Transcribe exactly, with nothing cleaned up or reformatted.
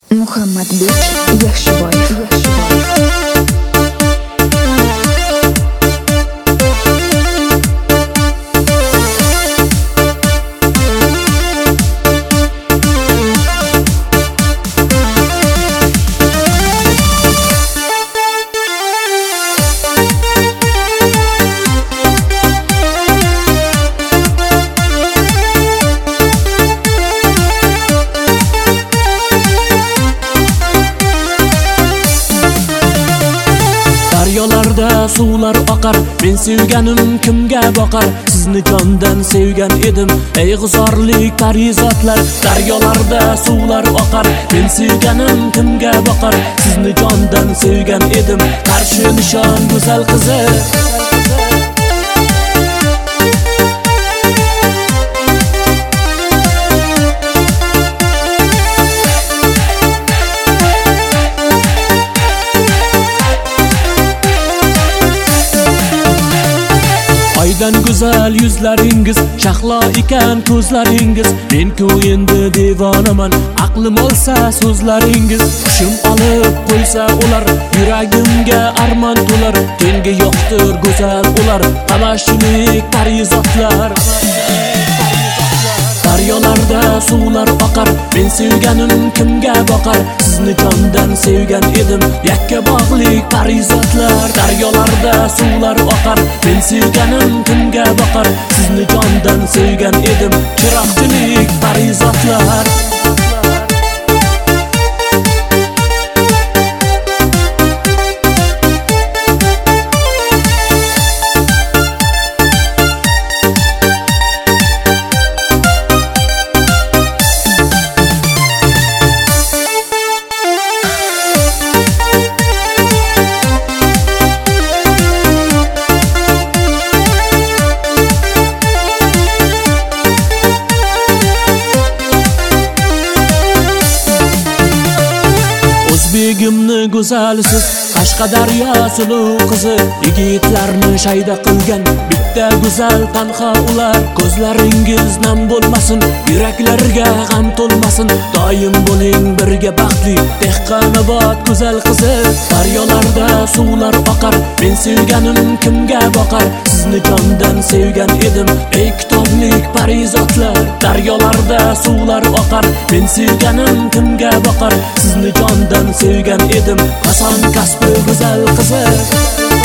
Muhammadbek Yaxshiboyev. Daryolarda suvlar oqar, men sevganim kimga boqar? Sizni jondan sevgan edim, ey g'uzorlik parizotlar. Daryolarda suvlar oqar, men sevganim kimga boqar? Sizni jondan sevgan edim, qarshi nishon go'zal qizi. Oydan go'zal yuzlaringiz, shahlo ekan ko'zlaringiz. Men-ku endi devonaman, aqlim olsa so'zlaringiz. Hushim olib qo'ysa ular, yuragimga armon to'lar. Tengi yo'qdir go'zal ular, tamashulik parizotlar. Daryolarda suvlar oqar, men sevganim kimga boqar? Sizni jondan sevgan edim, yakka bog'lik parizotlar. Daryolarda suvlar oqar, men sevganim kimga boqar? Sizni jondan sevgan edim, chiroqchilik parizotlar. Begimni go'zalsiz, Qashqadaryo suluv qizi, yigitlarni shayda qilgan bitta go'zal tanho ular. Ko'zlaringiz nam bo'lmasin, yuraklarga g'am to'lmasin. Doim bo'ling birga baxtli, Dehqonobod go'zal qizi. Daryolarda suvlar oqar, men sevganim kimga boqar? Sizni jondan sevgan edim, ey kitoblik parizotlar. Daryolarda suvlar oqar, men sevganim kimga boqar? Sizni jondan sevgan edim, qason kasbi go'zal qizi.